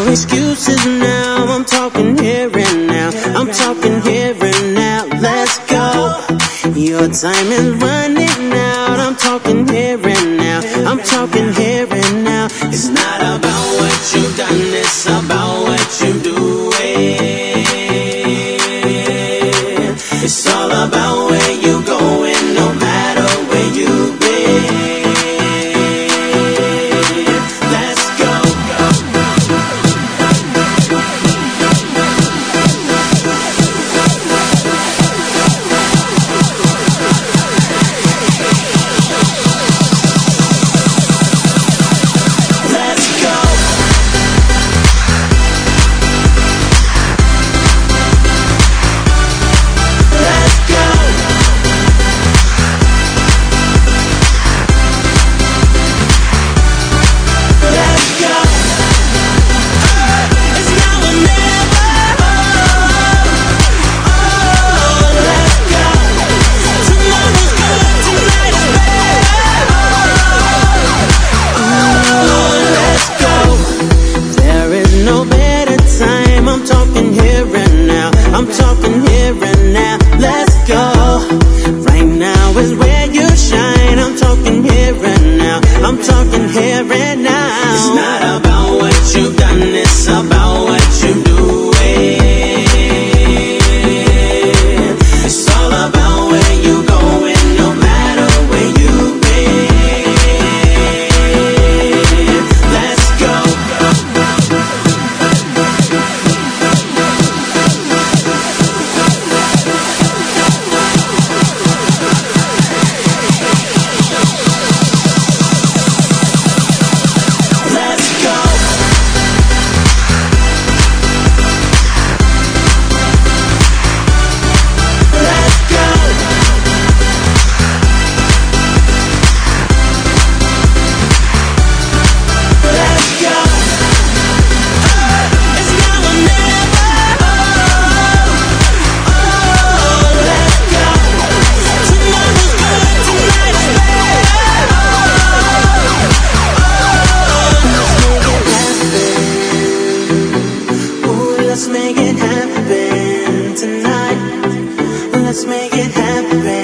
excuses now. I'm talking here and now. I'm talking here and now. Let's go. Your time is running out. I'm talking here and now. I'm talking here and now. It's not about what you've done, it's about what you do. It's all about where you going, no matter where you've been. Let's go. I'm talking here and now, let's go. Right now is where you shine. I'm talking here and now, I'm talking here and now. It's not about what you've done, it's about what you do. It's all about where you going, no matter where you've been. Let's go. Let's make it happen tonight. Let's make it happen.